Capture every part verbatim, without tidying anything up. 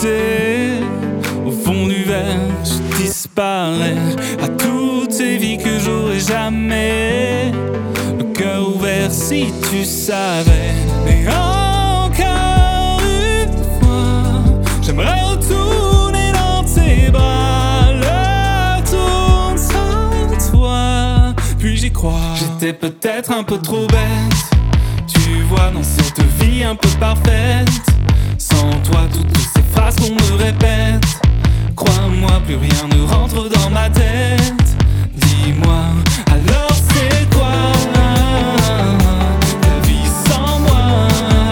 sais, au fond du verre, je disparais à toutes ces vies que j'aurais jamais. Le cœur ouvert si tu savais. Et encore une fois, j'aimerais retourner dans tes bras. L'heure tourne sans toi, puis j'y crois. J'étais peut-être un peu trop bête, tu vois, dans cette vie un peu parfaite. Sans toi, toutes ces phrases qu'on me répète, crois-moi, plus rien ne rentre dans ma tête. Dis-moi, alors c'est quoi la vie sans moi?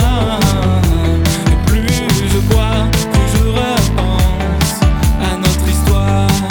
Et plus je bois, plus je repense à notre histoire.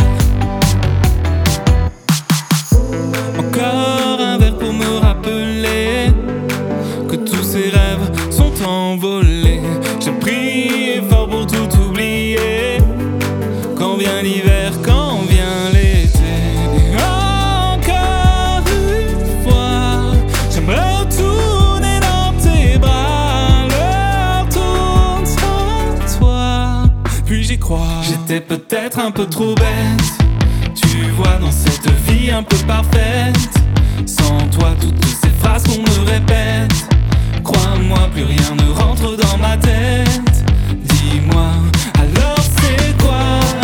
Encore un verre pour me rappeler que tous ces rêves sont envolés. J'ai prié fort pour tout oublier. Quand vient l'hiver, quand vient l'été. Et encore une fois, j'aimerais retourner dans tes bras. L'heure tourne sans toi, puis j'y crois. J'étais peut-être un peu trop bête, tu vois, dans cette vie un peu parfaite. Sans toi, toutes ces phrases qu'on me répète, crois-moi, plus rien ne rentre dans ma tête. Dis-moi, alors c'est quoi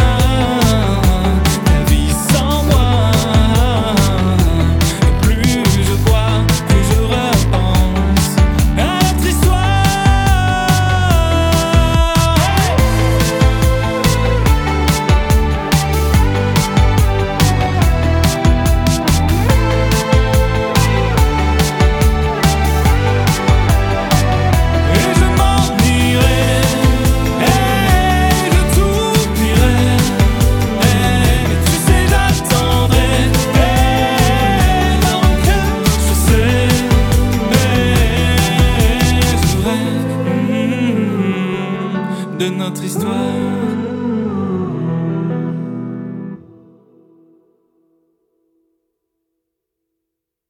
la vie sans moi? Et plus je bois, plus je repense à notre histoire. De notre histoire.